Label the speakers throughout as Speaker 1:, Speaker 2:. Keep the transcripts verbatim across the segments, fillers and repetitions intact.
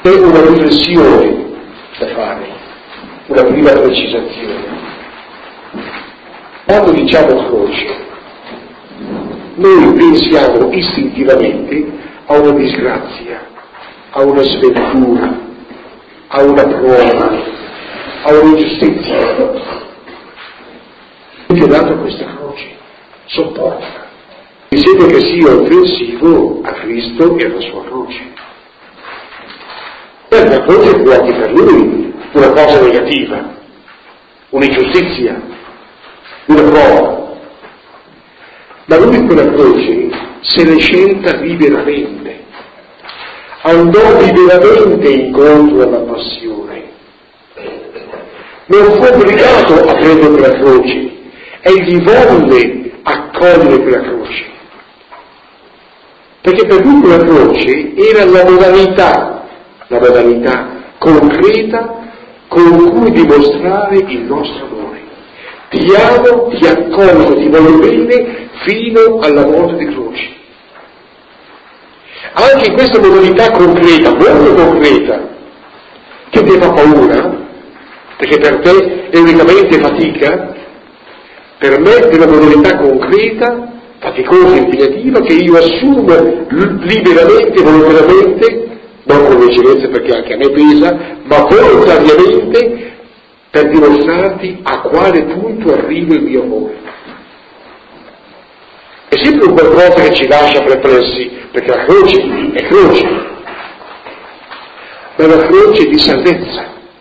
Speaker 1: È una riflessione da fare, una prima precisazione. Quando diciamo croce, noi pensiamo istintivamente a una disgrazia, a una sventura, a una prova, a un'ingiustizia. Dio ha dato questa croce, sopporta. Mi sembra che sia offensivo a Cristo e alla sua croce. E la croce può anche per lui una cosa negativa, un'ingiustizia, una prova. Ma lui quella croce se l'è scelta liberamente, andò liberamente incontro alla passione, non fu obbligato a prendere quella croce, egli volle accogliere quella croce, perché per lui quella croce era la modalità, la modalità concreta con cui dimostrare il nostro amore. Ti amo, ti accolgo, ti voglio bene fino alla morte di croce. Anche in questa modalità concreta, molto concreta, che ti fa paura, perché per te è unicamente fatica, per me è una modalità concreta, faticosa e impegnativa, che io assumo liberamente, volontariamente, non con leggerezza perché anche a me pesa, ma volontariamente, per dimostrarti a quale punto arriva il mio amore. È sempre un qualcosa che ci lascia perplessi, perché la croce è croce, ma è una croce di salvezza,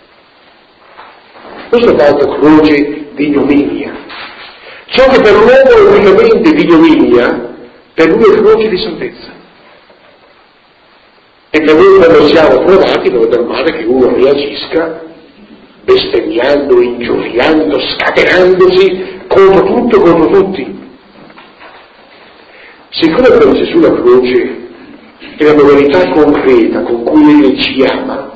Speaker 1: non soltanto croce di ignominia. Ciò che per l'uomo è unicamente di ignominia, per lui è croce di salvezza. E per noi quando siamo provati non è normale che uno reagisca bestemmiando, ingiuriando, scatenandosi contro tutto e contro tutti. Siccome per Gesù la croce è la modalità concreta con cui Egli ci ama,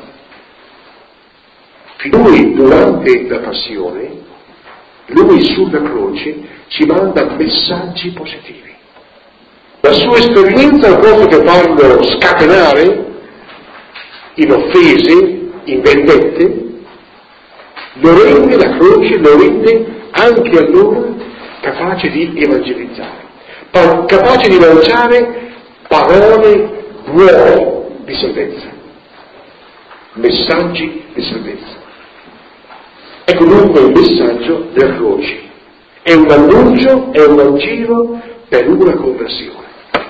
Speaker 1: lui durante la passione, lui sulla croce ci manda messaggi positivi. La sua esperienza, al posto che farlo scatenare in offese, in vendette, lo rende, la croce lo rende anche allora capace di evangelizzare, capace di lanciare parole buone di salvezza, messaggi di salvezza. Ecco dunque il messaggio della croce, è un annuncio, è un Vangelo per una conversione.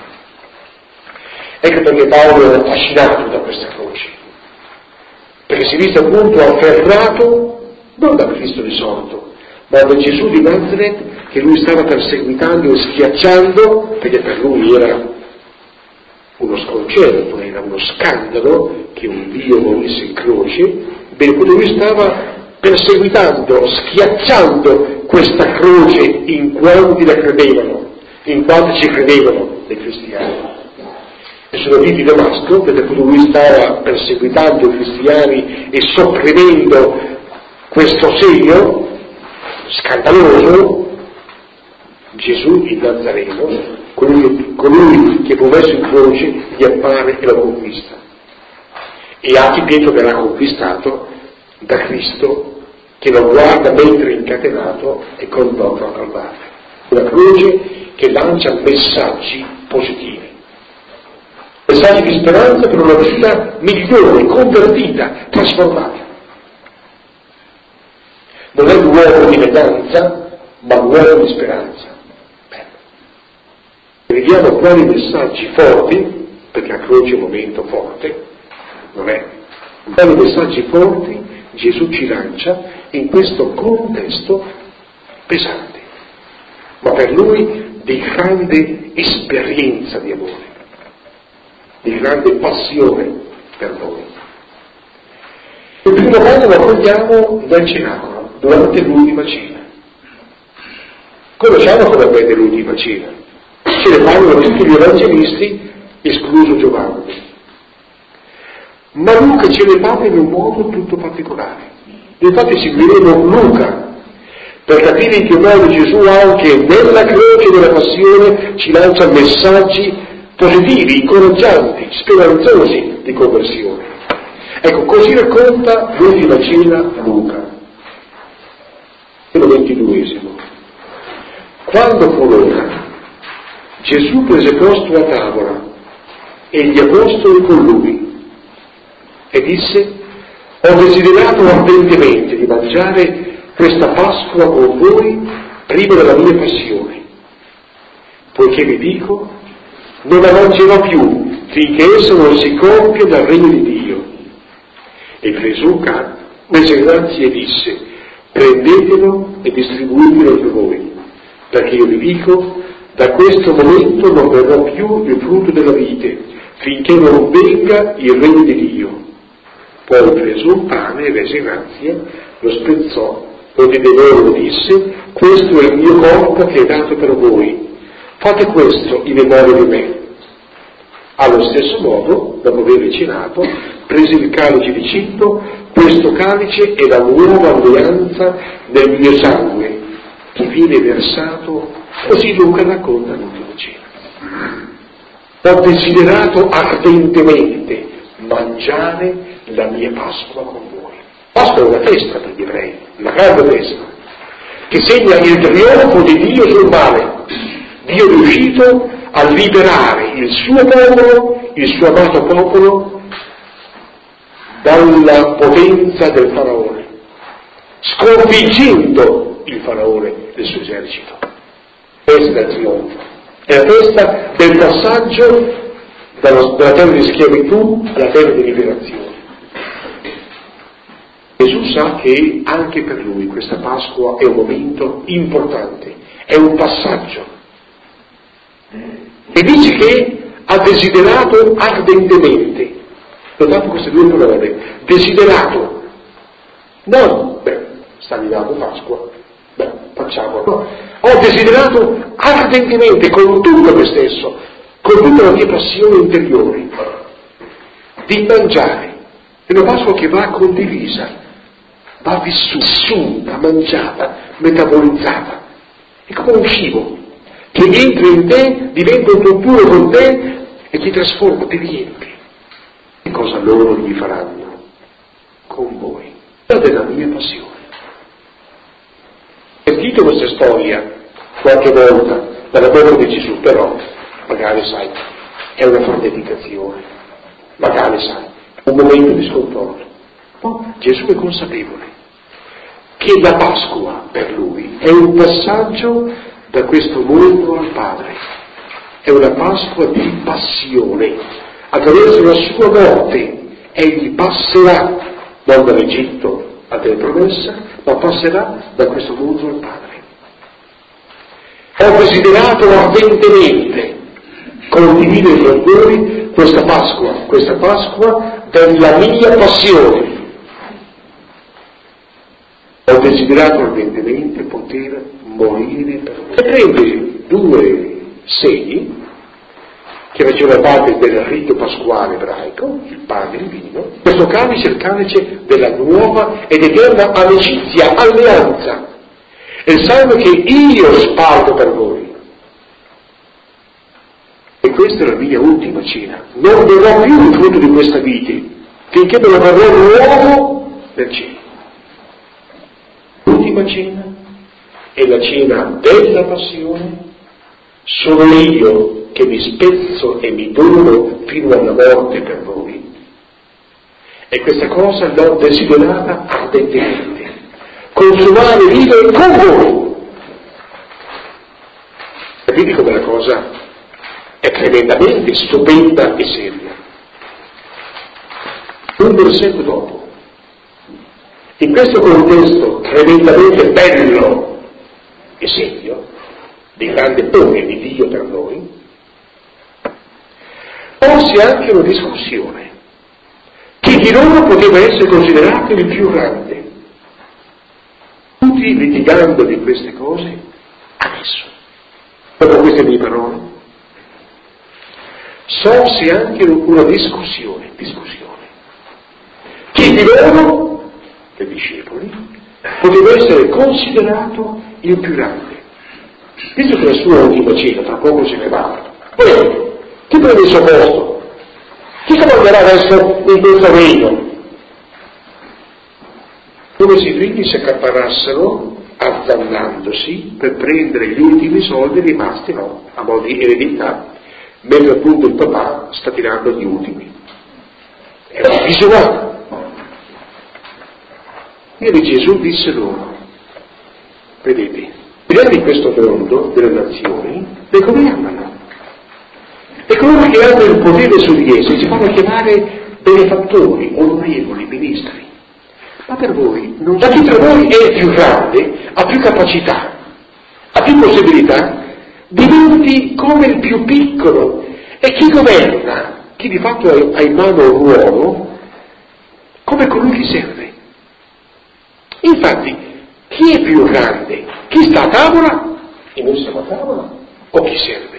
Speaker 1: Ecco perché Paolo è affascinato da questa croce, perché si è visto appunto afferrato non da Cristo risorto, ma da Gesù di Nazaret, che lui stava perseguitando e schiacciando, perché per lui era uno sconcerto, era uno scandalo che un Dio morisse in croce. Bene, quando lui stava perseguitando, schiacciando questa croce in quanti la credevano, in quanti ci credevano dei cristiani. E sono lì di Damasco, perché quando lui stava perseguitando i cristiani e sopprimendo questo segno scandaloso, Gesù il Nazareno, colui, colui che fu messo in croce, gli appare e lo conquista. E anche Pietro verrà conquistato da Cristo, che lo guarda mentre incatenato e condotto al Calvario. Una croce che lancia messaggi positivi, messaggi di speranza per una vita migliore, convertita, trasformata. Non è un uomo di eleganza, ma un uomo di speranza. Bene. Vediamo quali messaggi forti, perché la croce è un momento forte, non è? Quali messaggi forti Gesù ci lancia in questo contesto pesante, ma per lui di grande esperienza di amore, di grande passione per noi. Il primo caso lo cogliamo nel cenacolo, durante l'ultima cena. Conosciamo come avvenne l'ultima cena. Ce ne parlano tutti gli evangelisti, escluso Giovanni. Ma Luca ce ne parla in un modo tutto particolare. Infatti seguiremo Luca per capire in che modo Gesù anche nella croce della passione ci lancia messaggi positivi, incoraggianti, speranzosi di conversione. così racconta l'ultima cena Luca, il ventiduesimo. Quando fu l'ora, Gesù prese posto a tavola e gli apostoli con lui e disse: ho desiderato ardentemente di mangiare questa Pasqua con voi prima della mia passione, poiché vi dico, non la mangerò più finché essa non si compie dal regno di Dio. E preso un cane, rese grazie e disse: prendetelo e distribuitelo tra voi, perché io vi dico, da questo momento non berrò più il frutto della vite, finché non venga il regno di Dio. Poi preso un pane e rese grazie, lo spezzò, lo diede loro e disse: questo è il mio corpo che è dato per voi, fate questo in memoria di me. Allo stesso modo, dopo aver cenato, prese il calice dicendo: questo calice è la nuova alleanza del mio sangue, che viene versato. Così Luca racconta l'ultima cena. Ho desiderato ardentemente mangiare la mia Pasqua con voi. Pasqua è una festa per gli ebrei, una grande festa, che segna il trionfo di Dio sul male. Dio è riuscito a liberare il suo popolo, il suo amato popolo, dalla potenza del faraone, sconfiggendo il faraone e il suo esercito. Festa del trionfo, è la festa del passaggio dalla, dalla terra di schiavitù alla terra di liberazione. Gesù sa che anche per lui questa Pasqua è un momento importante, è un passaggio. E dice che ha desiderato ardentemente. Notate queste due parole, desiderato. Non, beh, sta arrivando Pasqua, beh, facciamolo. No. Ho desiderato ardentemente, con tutto me stesso, con tutta la mia passione interiore, di mangiare. È una Pasqua che va condivisa, va vissuta, mangiata, metabolizzata. È come un cibo che entra in te, diventa un tutt'uno con te e ti trasforma, ti riempie. Che cosa loro gli faranno con voi? La della mia passione. Sentite questa storia qualche volta dalla bocca di Gesù, però magari sai, è una fortificazione, magari sai, un momento di sconforto. No, Gesù è consapevole che la Pasqua per lui è un passaggio da questo mondo al Padre, è una Pasqua di passione. Attraverso la sua morte egli passerà non dall'Egitto a delle promesse, ma passerà da questo mondo al Padre. Ho desiderato ardentemente condividere con voi questa Pasqua, questa Pasqua della mia passione. Ho desiderato ardentemente poter morire per voi. E prende due segni che facevano parte del rito pasquale ebraico, il pane e il vino. Questo calice è il calice della nuova ed eterna amicizia, alleanza. È il sangue che io spargo per voi. E questa è la mia ultima cena. Non berrò più il frutto di questa vite, finché non avrò nuovo nel cielo. L'ultima cena è la cena della passione. Sono io che mi spezzo e mi dono fino alla morte per voi. E questa cosa l'ho desiderata ardentemente, consumare vivere con voi. Capite come la cosa è tremendamente stupenda e seria. Un versetto dopo, in questo contesto tremendamente bello e serio, di grande potere di Dio per noi, porsi anche una discussione. Chi di loro poteva essere considerato il più grande? Tutti litigando di queste cose adesso, dopo queste mie parole, sorse anche una discussione, discussione. Chi di loro, dei discepoli, poteva essere considerato il più grande? Visto che la sua ultima cena, tra poco se ne va, poi, chi prende il suo posto? Chi comanderà adesso in questo regno? come se i figli si accaparrassero azzannandosi per prendere gli ultimi soldi rimasti, no, a modo di eredità, mentre appunto il papà sta tirando gli ultimi. È una disumana. E Gesù disse loro, vedete, prima di questo mondo, delle nazioni, le governano. E coloro che hanno il potere su di esse si fanno chiamare benefattori, onorevoli, ministri. Ma per voi, non da chi tra voi è il più grande, ha più capacità, ha più possibilità, diventi come il più piccolo. E chi governa, chi di fatto ha in mano un ruolo, come colui che serve. Infatti, chi è più grande? Chi sta a tavola? E noi siamo a tavola? O chi serve?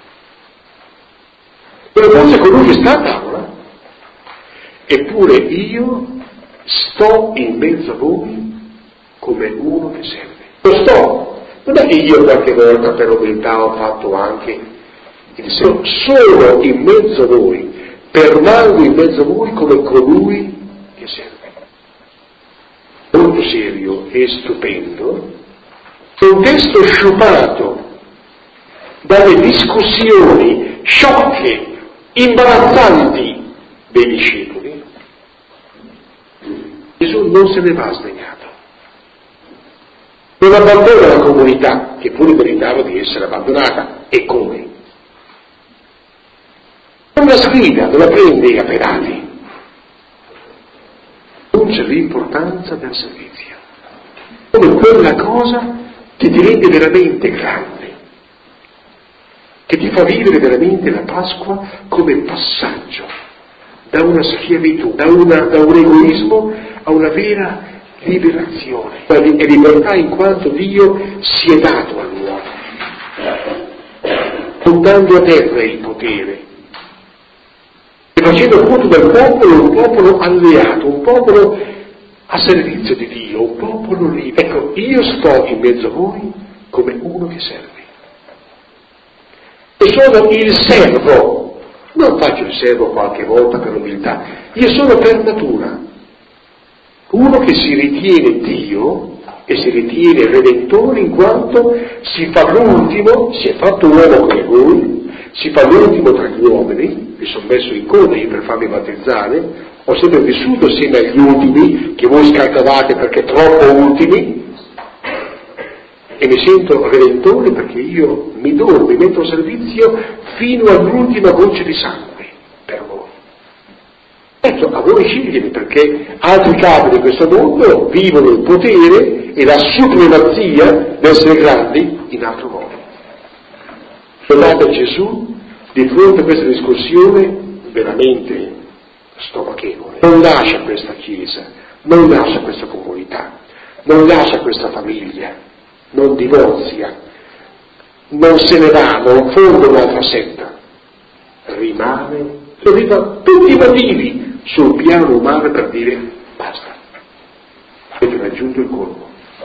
Speaker 1: Però forse colui che sta a tavola? Eppure io sto in mezzo a voi come uno che serve. Lo sto. Non è che io qualche volta per umiltà ho fatto anche il servo. Sono in mezzo a voi, permango in mezzo a voi come colui che serve. Molto serio e stupendo, un testo sciupato dalle discussioni sciocche, imbarazzanti dei discepoli, Gesù non se ne va sdegnato. Non abbandona la comunità, che pure meritava di essere abbandonata. E come? Non la sgrida, non la prende a pedali. Non c'è l'importanza del servizio. Come quella cosa che ti rende veramente grande, che ti fa vivere veramente la Pasqua come passaggio da una schiavitù, da, una, da un egoismo a una vera liberazione. È libertà in quanto Dio si è dato all'uomo, portando a terra il potere e facendo appunto del popolo un popolo alleato, un popolo a servizio di Dio, un popolo libero. Ecco, io sto in mezzo a voi come uno che serve. E sono il servo, non faccio il servo qualche volta per umiltà, io sono per natura uno che si ritiene Dio e si ritiene Redentore in quanto si fa l'ultimo, si è fatto uomo come voi, si fa l'ultimo tra gli uomini. Mi sono messo in coda io per farmi battezzare, ho sempre vissuto assieme agli ultimi che voi scartavate perché troppo ultimi, e mi sento redentore perché io mi dono, mi metto a servizio fino all'ultima goccia di sangue per voi. Ecco, a voi scegliere, perché altri capi di questo mondo vivono il potere e la supremazia d'essere grandi in altro modo. Guardate Gesù, di fronte a questa discussione veramente stomachevole, non lascia questa chiesa, non lascia questa comunità, non lascia questa famiglia, non divorzia, non se ne va, non fonda un'altra setta, rimane, aveva tutti i motivi sul piano umano per dire basta, avete raggiunto il colmo.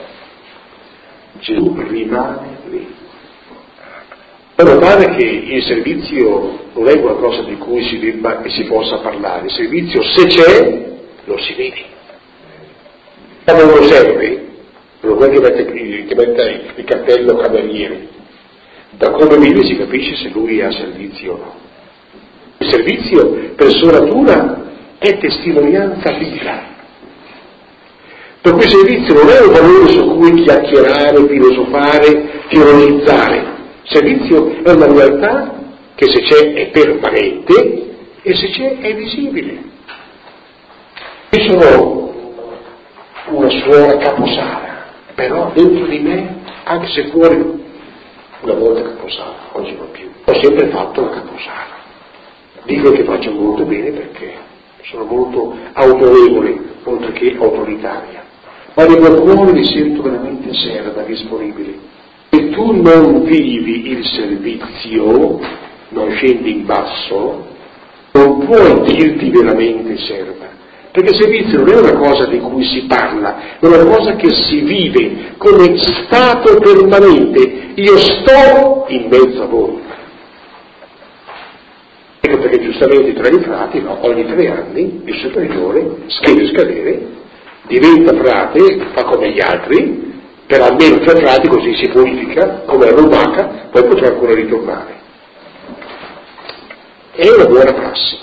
Speaker 1: Gesù rimane lì. Da notare che il servizio non è qualcosa di cui si debba e si possa parlare, il servizio se c'è lo si vede. Quando non lo serve, non è che mette, che mette il cartello cameriere, da come vive si capisce se lui è a servizio o no. Il servizio per sua natura è testimonianza viva. Per cui il servizio non è un valore su cui chiacchierare, filosofare, teorizzare. Il servizio è una realtà che se c'è è permanente e se c'è è visibile. Io sono una suora caposala, però dentro di me, anche se fuori, una volta caposala, oggi non più, ho sempre fatto la caposala. Dico che faccio molto bene perché sono molto autorevole, oltre che autoritaria. Ma nel mio cuore mi sento veramente serva, disponibile. Se tu non vivi il servizio, non scendi in basso, non puoi dirti veramente serva. Perché il servizio non è una cosa di cui si parla, è una cosa che si vive come stato permanente. Io sto in mezzo a voi. Ecco perché giustamente tra i frati, no, ogni tre anni il superiore deve scadere diventa frate, fa come gli altri, per almeno tre frati, così si purifica, come la lumaca, poi potrà ancora ritornare. È una buona prassi.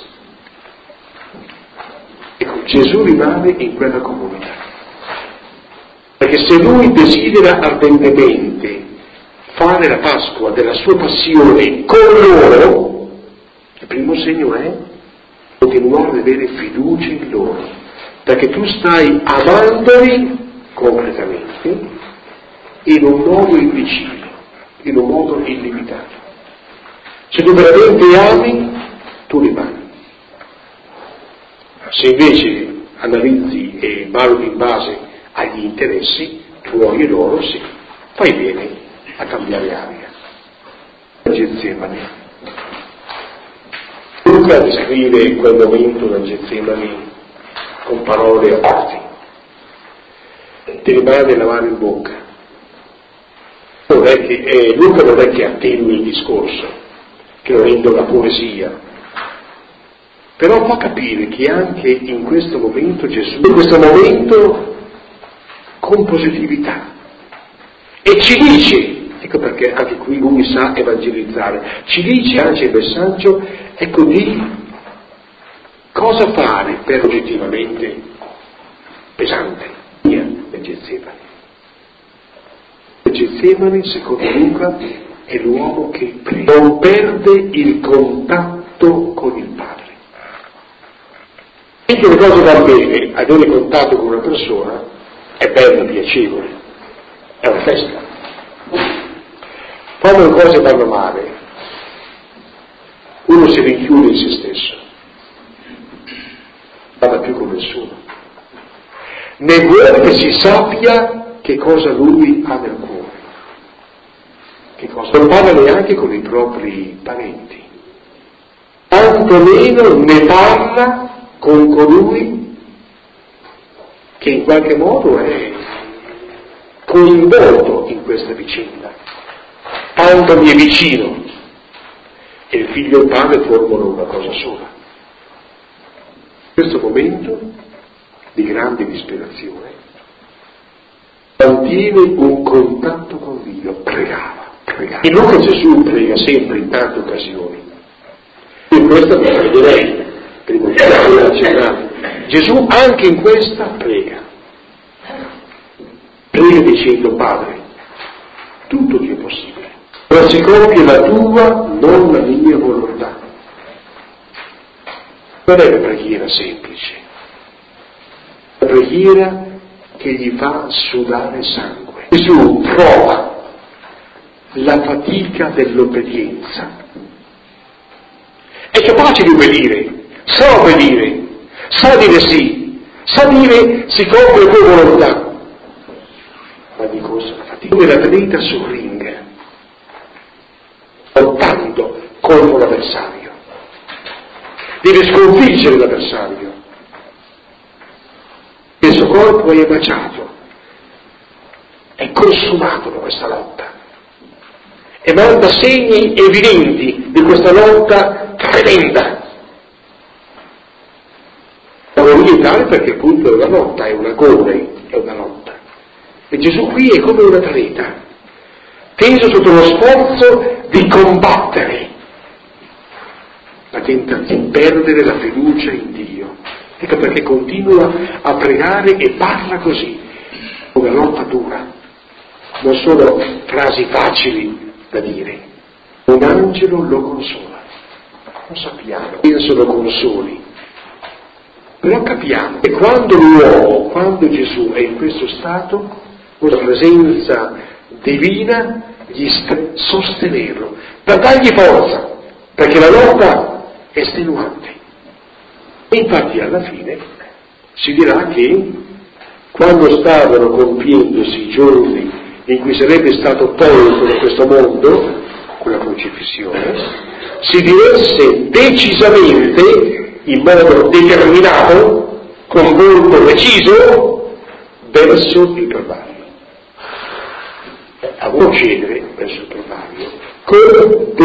Speaker 1: Ecco, Gesù rimane in quella comunità. Perché se lui desidera ardentemente fare la Pasqua della sua passione con loro, il primo segno è continuare ad avere fiducia in loro, perché tu stai amandoli concretamente in un modo invisibile, in un modo illimitato. Se tu veramente ami, tu rimani. Se invece analizzi e valuti in base agli interessi tuoi e loro, sì, fai bene a cambiare aria. Getsemani. Luca descrive quel momento da Getsemani con parole forti. Ti rimane la mano in bocca. Non è che, eh, Luca non è che attenui il discorso, che lo rende una poesia, però fa capire che anche in questo momento Gesù, in questo momento con positività, e ci dice, ecco perché anche qui lui sa evangelizzare, ci dice anche il messaggio, ecco, di cosa fare per oggettivamente pesante nel Getsemani. Nel Getsemani, secondo Luca, è l'uomo che non perde il contatto con il Padre. Se le cose vanno bene, avere contatto con una persona è bello, piacevole, è una festa. Quando le cose vanno male, uno si rinchiude in se stesso, non parla più con nessuno, né vuole che si sappia che cosa lui ha nel cuore, che cosa non parla neanche con i propri parenti, tantomeno ne parla con colui che in qualche modo è coinvolto in questa vicenda, tanto mi è vicino, e il figlio e il padre formano una cosa sola. In questo momento di grande disperazione mantiene un contatto con Dio, pregava, pregava. In Luca Gesù prega sempre in tante occasioni, in questa mi pregherei, per i motivi accennati. Gesù anche in questa prega, prega dicendo: Padre, tutto ti è possibile, ma si compie la tua, non la mia volontà. Non è una preghiera semplice, è una preghiera che gli fa sudare sangue. Gesù prova la fatica dell'obbedienza, è capace di obbedire, sa obbedire, sa dire sì, sa dire si compie la tua volontà, ma di cosa la fatica? Come l'atleta sul ring, lottando contro l'avversario, deve sconfiggere l'avversario, il suo corpo è baciato, è consumato da questa lotta e manda segni evidenti di questa lotta tremenda. Non tale perché appunto è una lotta, è un agone, è una lotta. E Gesù qui è come un atleta, teso sotto lo sforzo di combattere la tentazione di perdere la fiducia in Dio. Ecco perché continua a pregare e parla così, una lotta dura, non sono frasi facili da dire. Un angelo lo consola, lo sappiamo, penso lo consoli. Però capiamo che quando l'uomo, quando Gesù è in questo stato, una presenza divina gli sta sostenerlo, per dargli forza, perché la lotta è estenuante. E infatti alla fine si dirà che quando stavano compiendosi i giorni in cui sarebbe stato tolto da questo mondo, con la crocifissione, si diresse decisamente, in modo determinato, con volto preciso, verso il Calvario. A procedere verso il Calvario con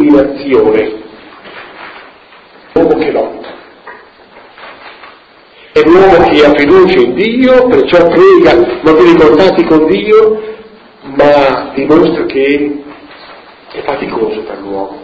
Speaker 1: determinazione, uomo che lotta. è l'uomo che ha fiducia in Dio, perciò prega, mantiene i contatti con Dio, ma dimostra che è faticoso per l'uomo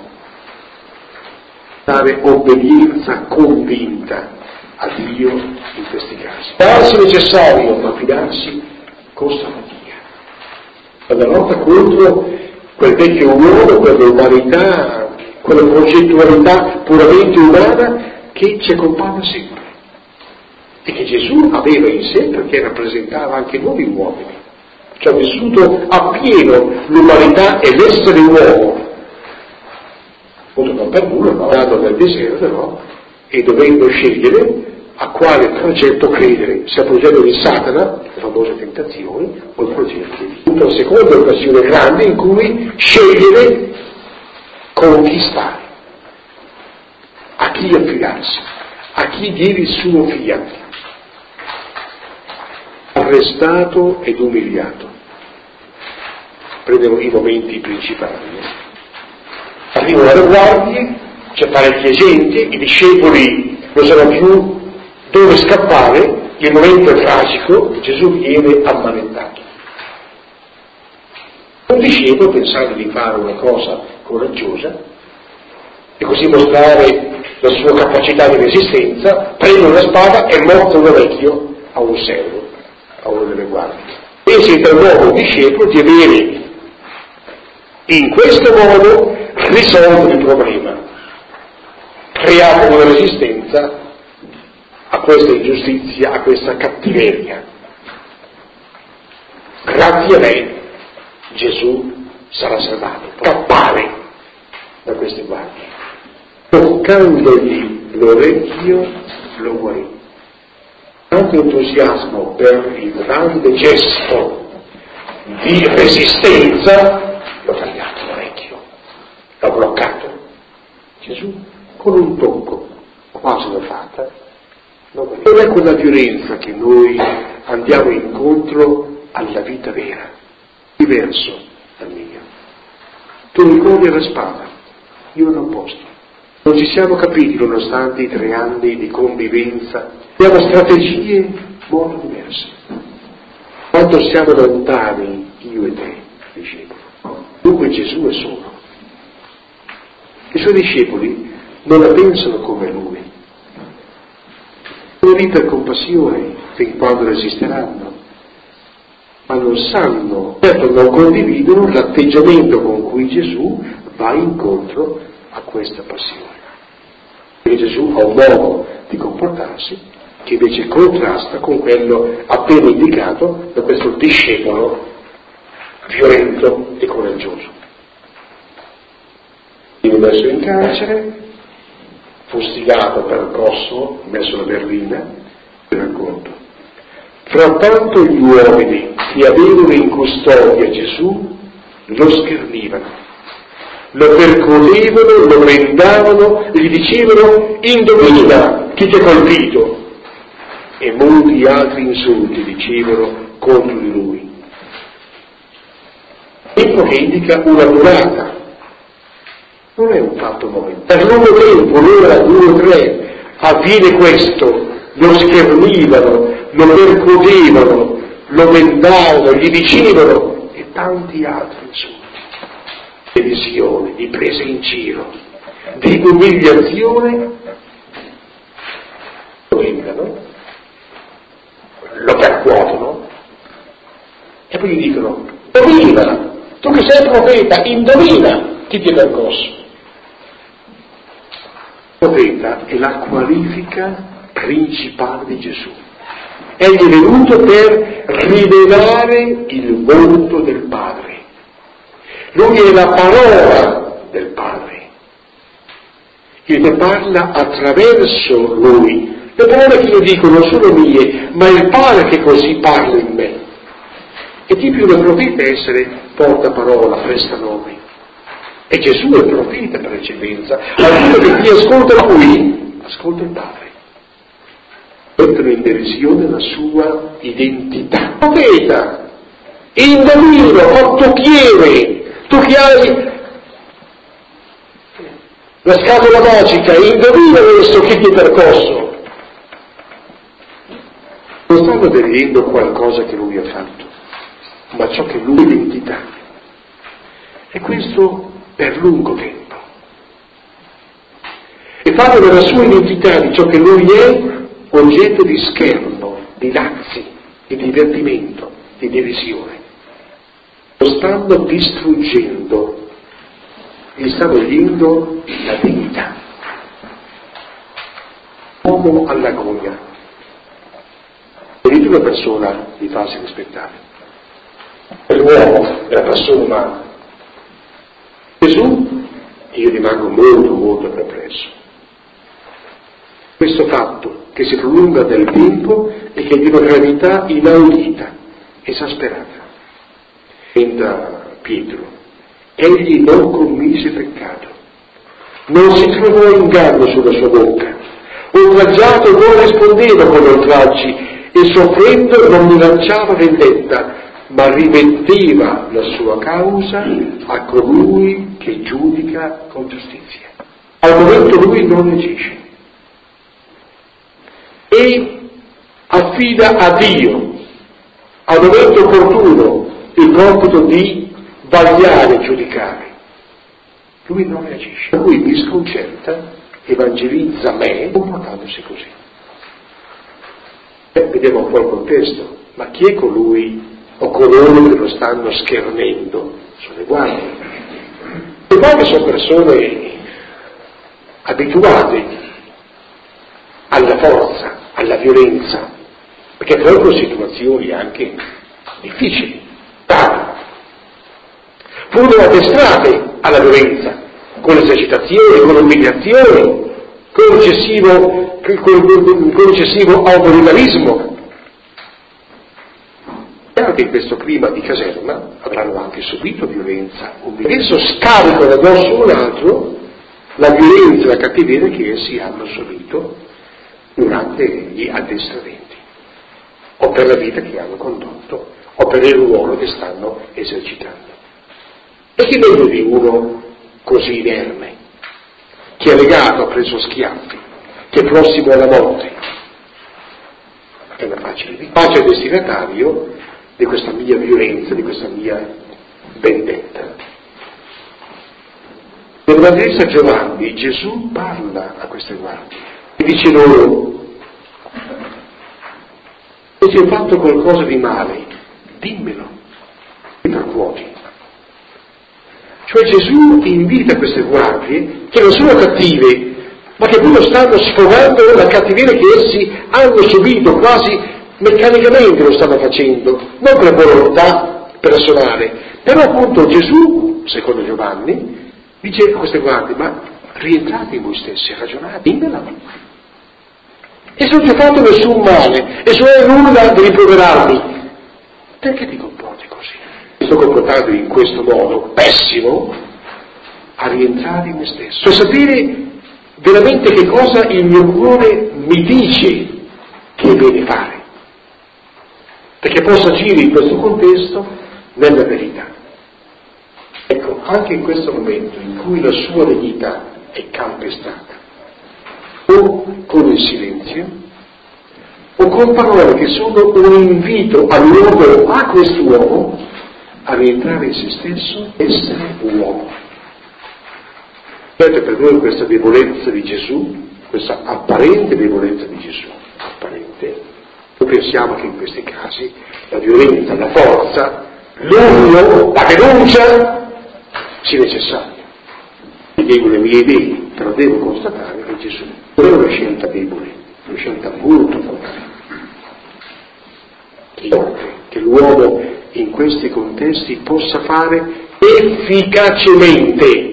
Speaker 1: dare obbedienza convinta a Dio in questi casi. Fidarsi è necessario, ma fidarsi costa fatica. La lotta contro quel vecchio uomo, quella umanità, quella progettualità puramente umana che ci accompagna sempre e che Gesù aveva in sé perché rappresentava anche noi uomini, cioè ha vissuto appieno l'umanità e l'essere uomo, appunto non per nulla, no? Nato nel deserto, no? E dovendo scegliere a quale progetto credere, se al progetto di Satana, le famose tentazioni, o il progetto di Dio. Una seconda occasione grande in cui scegliere con chi stare, a chi affidarsi, a chi dire il suo fiat. Arrestato ed umiliato. Prendono i momenti principali. Arrivano le guardie, c'è parecchia gente, i discepoli non sanno più dove scappare, il momento è tragico, Gesù viene ammanettato. Un discepolo, pensando di fare una cosa coraggiosa e così mostrare la sua capacità di resistenza, prende una spada e morta un vecchio a un servo, a uno delle guardie. Pensi il nuovo discepolo di avere in questo modo risolto il problema, creato una resistenza a questa ingiustizia, a questa cattiveria. Grazie a lei Gesù sarà salvato, scappare da queste guardie. Toccandogli l'orecchio lo guarì. Tanto entusiasmo per il grande gesto di resistenza, l'ho tagliato l'orecchio, l'ho bloccato. Gesù con un tocco, quasi l'ho fatta, non è quella violenza che noi andiamo incontro alla vita vera, diverso dal mio. Tu ricordi la spada, io l'opposto. Non ci siamo capiti nonostante i tre anni di convivenza, abbiamo strategie molto diverse. Quanto siamo lontani io e te, discepoli. Dunque Gesù è solo. I suoi discepoli non la pensano come lui. Sono lì per compassione fin quando resisteranno, ma non sanno, certo non condividono l'atteggiamento con cui Gesù va incontro a questa passione. Perché Gesù ha un modo di comportarsi che invece contrasta con quello appena indicato da questo discepolo violento e coraggioso. Viene messo in carcere, fustigato, percosso, messo alla berlina, vi racconto. Frattanto gli uomini che avevano in custodia Gesù lo schernivano, lo percorrevano, lo vendavano, gli dicevano: indovina chi ti ha colpito, e molti altri insulti dicevano contro di lui. Tempo che indica una durata, non è un fatto momentario. Per lungo tempo, un'ora, due o tre, avviene questo, lo schernivano, lo percuotevano, lo vendavano, gli dicevano, e tanti altri insulti, di visione, di prese in giro, di umiliazione, lo vendano, lo percuotono, e poi gli dicono: indovina, tu che sei profeta, indovina chi ti è percosso. Il profeta è la qualifica principale di Gesù. Egli è venuto per rivelare il volto del Padre. Lui è la parola del Padre. Il che parla attraverso lui. Le parole che io dico non sono mie, ma è il Padre che così parla in me. E tipico del profeta è essere portaparola, prestanome. E Gesù è il profeta per eccellenza. Allora che chi ascolta lui, ascolta il Padre. Mettono in derisione la sua identità. Profeta, indovino, ottocchiere, tu che hai la scatola magica, indovina adesso chi ti è percosso. Non stanno vedendo qualcosa che lui ha fatto, ma ciò che lui è l'identità. E questo per lungo tempo. E fanno della sua identità, di ciò che lui è, oggetto di scherno, di lazzi, di divertimento, di divisione. Lo stanno distruggendo, gli sta togliendo la dignità. Uomo all'agonia. Vedete una persona di farsi rispettare. È l'uomo, è la persona umana. Gesù, io rimango molto, molto perplesso. Questo fatto che si prolunga nel tempo e che è di una gravità inaudita, esasperata. Entra Pietro, egli non commise peccato, non si trovò inganno sulla sua bocca, oltraggiato non rispondeva con oltraggi e soffrendo non minacciava vendetta, ma rimetteva la sua causa a colui che giudica con giustizia. Al momento lui non agisce e affida a Dio, al momento opportuno, il compito di vagliare e giudicare. Lui non reagisce, per cui mi sconcerta, evangelizza me comportandosi così. Eh, vediamo un po' il contesto, ma chi è colui o coloro che lo stanno schernendo? Sono le guardie. Le guardie sono persone abituate alla forza, alla violenza, perché proprio situazioni anche difficili. Furono addestrate alla violenza, con esercitazioni, con umiliazioni, con eccessivo, con, con eccessivo autoritarismo. E anche in questo clima di caserma avranno anche subito violenza, umiliazione. Adesso scaricano addosso un altro la violenza e la cattiveria che essi hanno subito durante gli addestramenti, o per la vita che hanno condotto, o per il ruolo che stanno esercitando. E che meglio di uno così inerme, che è legato, ha preso schiaffi, che è prossimo alla morte? È una facile vita. Facile destinatario di questa mia violenza, di questa mia vendetta. Nell'Evangelista Giovanni Gesù parla a queste guardie e dice loro: se ti ho fatto qualcosa di male, dimmelo, mi percuoti. Cioè Gesù invita queste guardie, che non sono cattive, ma che appunto stanno sfogando la cattiveria che essi hanno subito, quasi meccanicamente lo stanno facendo, non per volontà personale. Però appunto Gesù, secondo Giovanni, dice a queste guardie: ma rientrate in voi stessi, ragionate, dimmela. E se non ti ho fatto nessun male, e se non hai nulla di rimproverarmi, perché ti comporti così? Sto comportando in questo modo pessimo a rientrare in me stesso, per sapere veramente che cosa il mio cuore mi dice che è bene fare, perché posso agire in questo contesto nella verità. Ecco, anche in questo momento in cui la sua verità è calpestata, o con il silenzio, o con parole che sono un invito all'uomo, a quest'uomo, a rientrare in se stesso, essere uomo. Vedete, per noi questa debolezza di Gesù, questa apparente debolezza di Gesù, apparente, noi pensiamo che in questi casi la violenza, la forza, l'urlo, la denuncia sia necessaria. Io dico le mie idee, però devo constatare che Gesù non è una scelta debole, è una scelta molto forte. Che l'uomo in questi contesti possa fare efficacemente.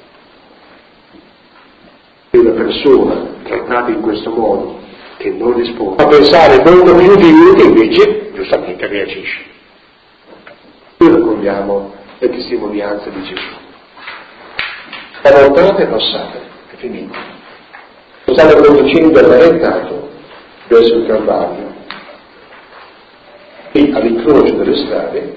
Speaker 1: Una persona trattata in questo modo, che non risponde, a pensare molto più di lui, che invece giustamente reagisce. Noi raccogliamo le testimonianze di Gesù. La voltata è passata, è finita. Lo stava conducendo arrestato verso il Calvario e all'incrocio delle strade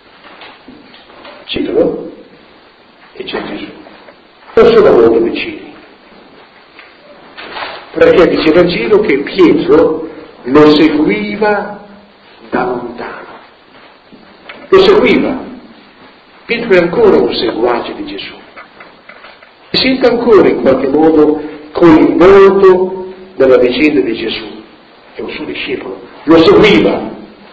Speaker 1: Pietro e c'è Gesù. Non sono molto vicini, perché dice il Vangelo che Pietro lo seguiva da lontano. Lo seguiva. Pietro è ancora un seguace di Gesù. Si sente ancora in qualche modo coinvolto nella vicenda di Gesù. È un suo discepolo. Lo seguiva,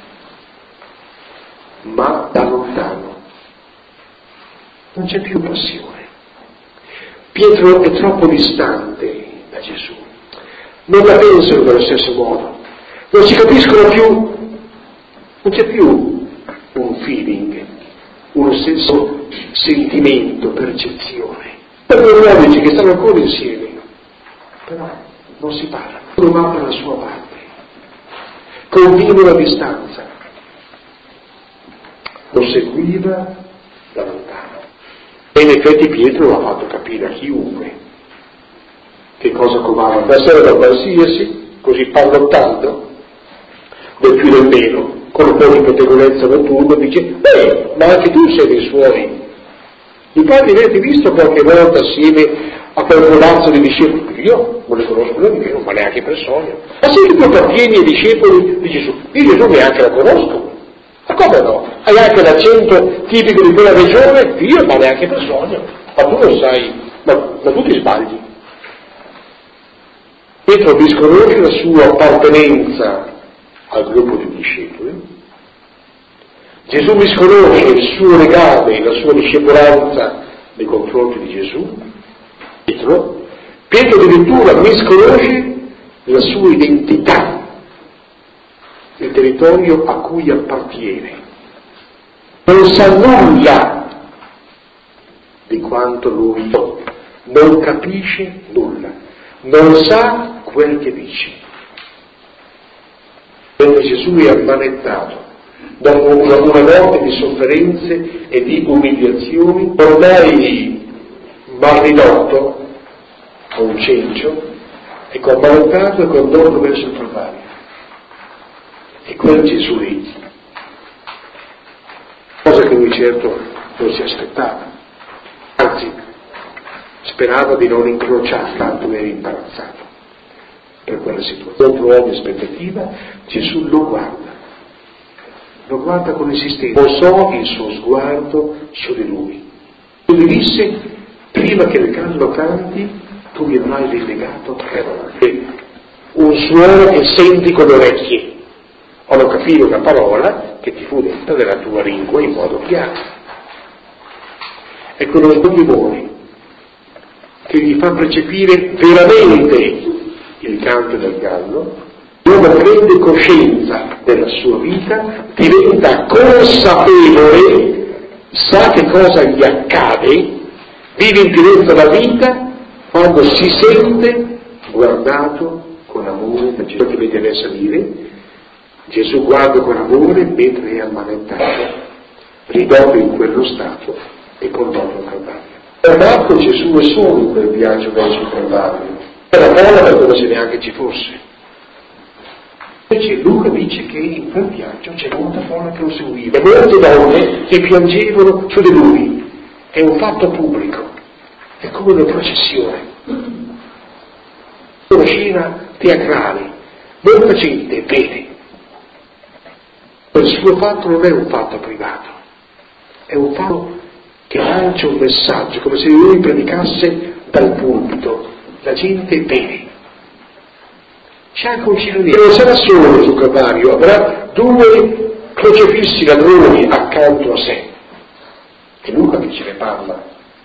Speaker 1: ma da lontano. Non c'è più passione. Pietro è troppo distante da Gesù. Non la pensano nello stesso modo. Non si capiscono più. Non c'è più un feeling, uno stesso sentimento, percezione. Per due uomini che stanno ancora insieme, però non si parlano. Uno va per la sua parte, convivono a distanza. Lo seguiva da lontano. E in effetti Pietro l'ha fatto capire a chiunque che cosa covava da sera da qualsiasi, così parlottando, del più del meno, con un po' di pettegolezza notturna, dice: beh, ma anche tu sei dei suoi. Mi pare di averti visto qualche volta assieme a quel ragazzo di discepoli. Io non le conosco nemmeno, ma neanche per sogno. Ma se tu appartieni ai discepoli di Gesù, io Gesù neanche la conosco. Ma come no? Hai anche l'accento tipico di quella regione? Io ma neanche per sogno. Ma tu lo sai, ma, ma tu ti sbagli. Pietro disconosce la sua appartenenza al gruppo di discepoli. Gesù misconosce il suo legame, la sua discepolanza nei confronti di Gesù. Pietro, Pietro addirittura misconosce la sua identità, il territorio a cui appartiene. Non sa nulla di quanto lui fa, non capisce nulla, non sa quel che dice. Mentre Gesù è ammanettato dopo una, una notte di sofferenze e di umiliazioni, ormai mal ridotto a un cencio, ecco, ammanettato e condotto verso il Calvario. E quel Gesù lì, cosa che lui certo non si aspettava, anzi sperava di non incrociare, tanto era imbarazzato per quella situazione. Contro ogni aspettativa, Gesù lo guarda, lo guarda con insistenza, posò il suo sguardo su di lui. Lui disse: prima che il gallo canti, tu mi avrai relegato terra. Un suono che senti con le orecchie, o non capire una parola che ti fu detta dalla tua lingua in modo chiaro. Ecco lo sbomimone che gli fa percepire veramente il canto del gallo. L'uomo prende coscienza della sua vita, diventa consapevole, sa che cosa gli accade, vive in pienezza la vita quando si sente guardato con amore da Gesù. Che mi deve salire, Gesù guarda con amore mentre è ammanettato, ridotto in quello stato e condotto al Calvario. Per Marco Gesù è solo in quel viaggio verso il Calvario, era folla per come se neanche ci fosse. Invece Luca dice che in quel viaggio c'è molta folla che lo seguiva, e molte donne che piangevano su di lui. È un fatto pubblico, è come una processione, una scena teatrale, molta gente vede. Il suo fatto non è un fatto privato, è un fatto che lancia un messaggio, come se lui predicasse dal pulpito, la gente vede. C'è anche un cielo, non sarà solo sul Calvario, avrà due crocefissi ladroni accanto a sé. È Luca che ce ne parla.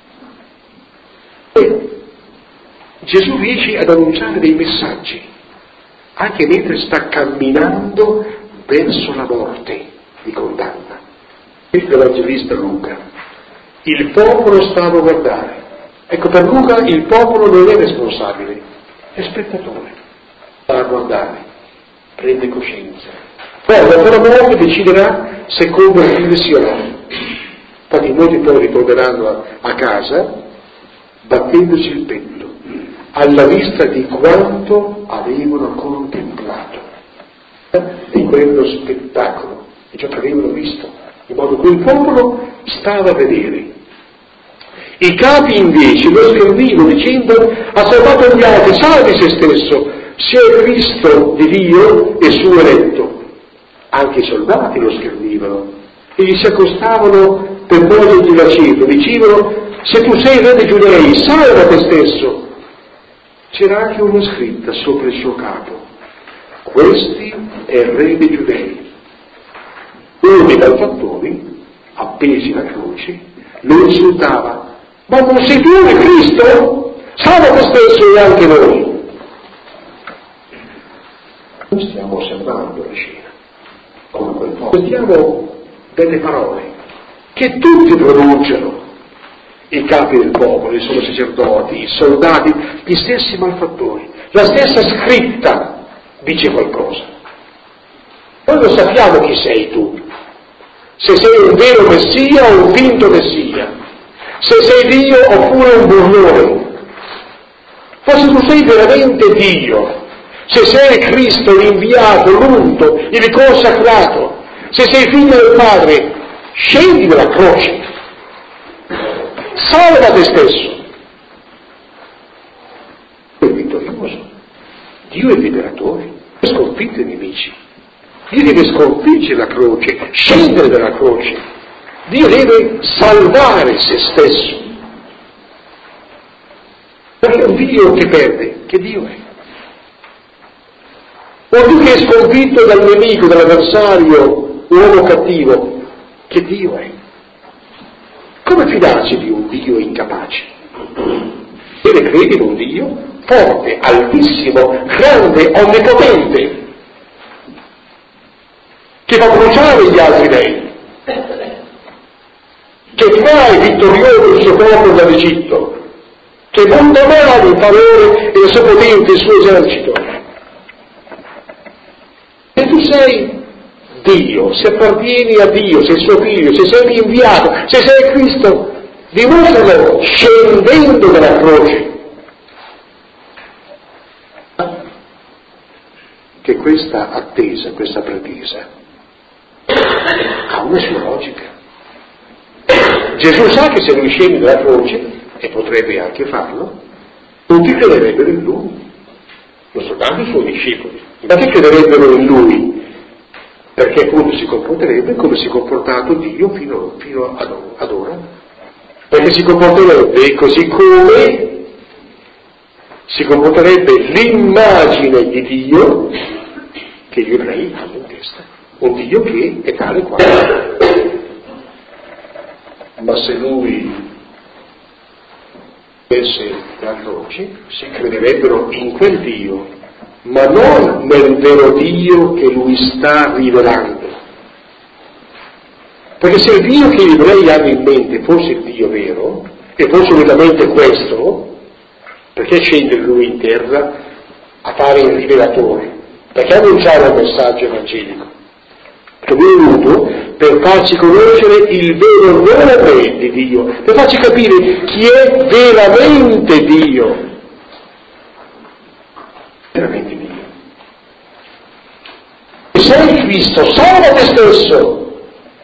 Speaker 1: E Gesù riesce ad annunciare dei messaggi, anche mentre sta camminando verso la morte di condanna. Questo è l'Evangelista Luca. Il popolo stava a guardare. Ecco, per Luca il popolo non è responsabile, è spettatore. Sta a guardare, prende coscienza. Poi dopo la morte deciderà se convertirsi o no. Infatti molti poi ritorneranno a, a casa battendosi il petto alla vista di quanto avevano contemplato, eh? di quello spettacolo, di ciò che avevano visto, in modo che il popolo stava a vedere. I capi invece lo servivano dicendo: ha salvato gli altri, salvi se stesso, se è Cristo di Dio e suo eletto. Anche i soldati lo schernivano e gli si accostavano per togliergli l'aceto, dicevano: se tu sei re dei Giudei, salva te stesso. C'era anche una scritta sopra il suo capo: questi è il re dei Giudei. Uno dei malfattori, appesi alla croce, lo insultava: ma non sei tu il Cristo? Salva te stesso e anche noi. Noi stiamo osservando la scena come quel popolo. Sentiamo delle parole che tutti pronunciano, i capi del popolo, i sommi sacerdoti, i soldati, gli stessi malfattori. La stessa scritta dice qualcosa. Noi lo sappiamo chi sei tu, se sei un vero Messia o un finto Messia, se sei Dio oppure un burlone. Ma se tu sei veramente Dio, se sei Cristo, l'inviato, l'unto, il consacrato, se sei figlio del Padre, scendi dalla croce, salva te stesso. Dio è vittorioso, Dio è liberatore, ha sconfitto i nemici. Dio deve sconfiggere la croce, scendere dalla croce. Dio deve salvare se stesso. Perché un Dio che perde, che Dio è? O Dio che è sconfitto dal nemico, dall'avversario, uomo cattivo, che Dio è? Come fidarsi di un Dio incapace? Deve credere in un Dio forte, altissimo, grande, onnipotente, che fa bruciare gli altri dei, che trae vittorioso il suo popolo dall'Egitto, che monta male in favore del suo potente, il suo esercito. Se tu sei Dio, se appartieni a Dio, sei suo figlio, se sei l'inviato, se sei Cristo, dimostralo scendendo dalla croce. Che questa attesa, questa pretesa ha una sua logica. Gesù sa che se lui scende dalla croce, e potrebbe anche farlo, tutti crederebbero in lui, non soltanto i suoi discepoli, ma che crederebbero in lui, perché appunto si comporterebbe come si è comportato Dio fino, fino ad, ad ora, perché si comporterebbe così come si comporterebbe l'immagine di Dio che gli ebrei hanno in testa, un Dio che è tale quale. Ma se lui avesse la croce, si crederebbero in quel Dio, ma non nel vero Dio che lui sta rivelando. Perché se il Dio che gli ebrei hanno in mente fosse il Dio vero, e fosse unicamente questo, perché scende lui in terra a fare il rivelatore? Perché annunciare un messaggio evangelico? Che lui è venuto per farci conoscere il vero nome di Dio, per farci capire chi è veramente Dio. Veramente Dio. Se sei Cristo, salva te stesso.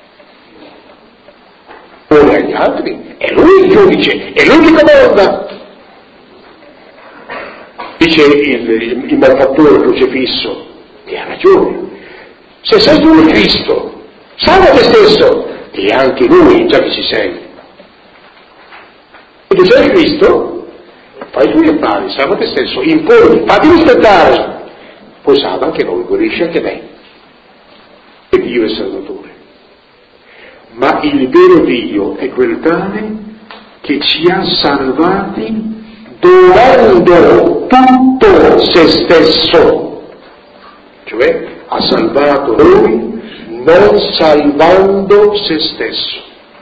Speaker 1: Ora agli altri, è lui il giudice, è lui che comanda. Dice il, il malfattore crocifisso, e ha ragione. Se sei tu il Cristo, salva te stesso, e anche lui, già che ci sei. Se tu sei il Cristo, fai i tuoi affari, salva te stesso, imponi, fatti rispettare, poi salva anche noi, guarisci anche me. E Dio è Salvatore. Ma il vero Dio è quel tale che ci ha salvati donando tutto se stesso, cioè ha salvato noi non salvando se stesso.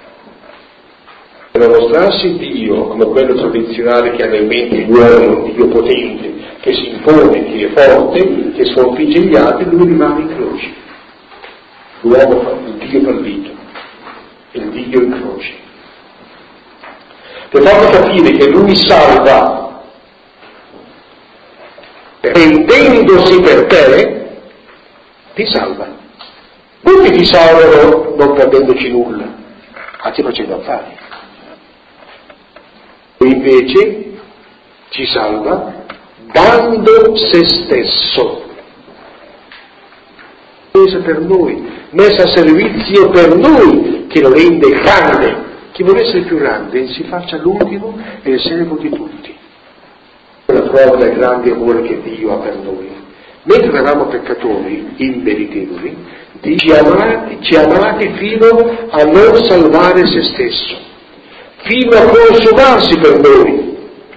Speaker 1: Per mostrarsi Dio come quello tradizionale che hanno in mente l'uomo, un Dio potente, che si impone, che è forte, che sconfigge gli altri, lui rimane in croce. L'uomo, il Dio fallito, il Dio in croce. Per farvi capire che lui salva, rendendosi per te, ti salva. Tutti ti salvano non perdendoci nulla, anzi facendo affari. E invece ci salva dando se stesso, messa per noi, messa a servizio per noi, che lo rende grande. Chi vuole essere più grande si faccia l'ultimo e il servo di tutti. La prova del grande amore che Dio ha per noi. Mentre eravamo peccatori, immeritevoli, ci amati, ci amati fino a non salvare se stesso, fino a consumarsi per noi.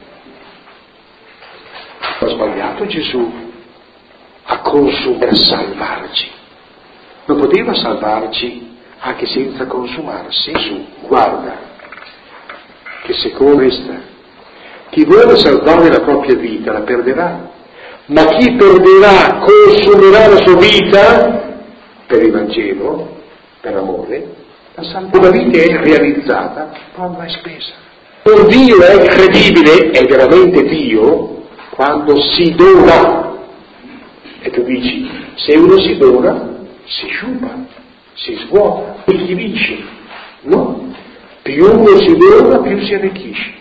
Speaker 1: Ha sbagliato Gesù a consumare, a salvarci. Non poteva salvarci anche senza consumarsi. Gesù, guarda, che secondo questa, chi vuole salvare la propria vita la perderà, ma chi perderà, consumerà la sua vita per il Vangelo, per amore, la salva. La vita è realizzata quando è spesa. Un Dio è credibile, è veramente Dio, quando si dona. E tu dici, se uno si dona, si sciupa, si svuota, si arricchisce. No, più uno si dona, più si arricchisce.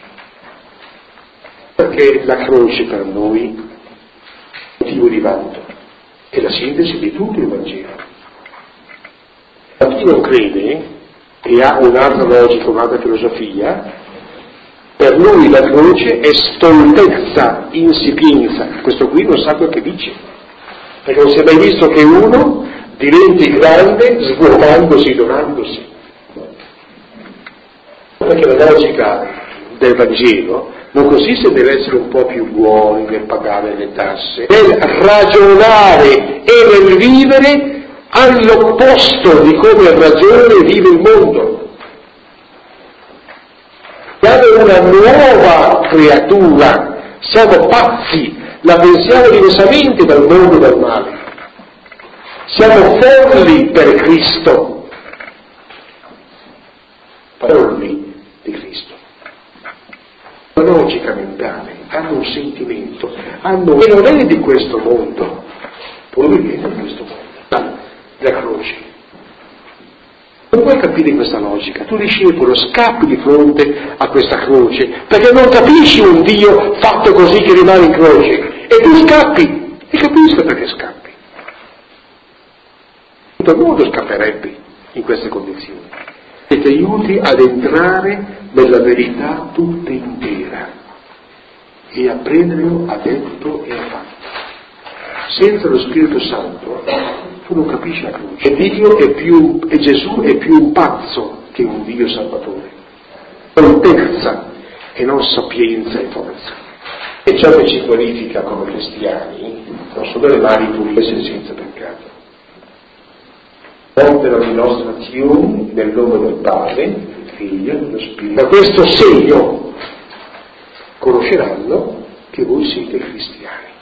Speaker 1: Perché la croce per noi è motivo di vanto, è la sintesi di tutto il Vangelo. Ma chi non crede e ha un'altra logica, un'altra filosofia, per lui la croce è stoltezza, insipienza. Questo qui non sa quel che dice, perché non si è mai visto che uno diventi grande svuotandosi, donandosi. Perché la logica del Vangelo non consiste nell'essere un po' più buoni, nel pagare le tasse, nel ragionare e nel vivere all'opposto di come ragiona e vive il mondo. Siamo una nuova creatura, siamo pazzi, la pensiamo diversamente dal mondo e dal male. Siamo folli per Cristo, folli di Cristo. La logica mentale, hanno un sentimento, hanno, che non è di questo mondo, probabilmente di questo mondo, la croce. Non puoi capire questa logica, tu discepolo scappi di fronte a questa croce, perché non capisci un Dio fatto così che rimane in croce, e tu scappi, e capisco perché scappi. Tutto il mondo scapperebbe in queste condizioni, e ti aiuti ad entrare nella verità tutta intera, e a prenderlo a detto e a fatto. Senza lo Spirito Santo tu non capisci la croce. E Dio è più, e Gesù è più un pazzo che un Dio salvatore. Stoltezza e non sapienza e forza. E ciò che ci qualifica come cristiani non sono le mani pulite senza peccato. Compiano le nostre azioni nel nome del Padre, del Figlio e dello Spirito. Da questo segno conosceranno che voi siete cristiani.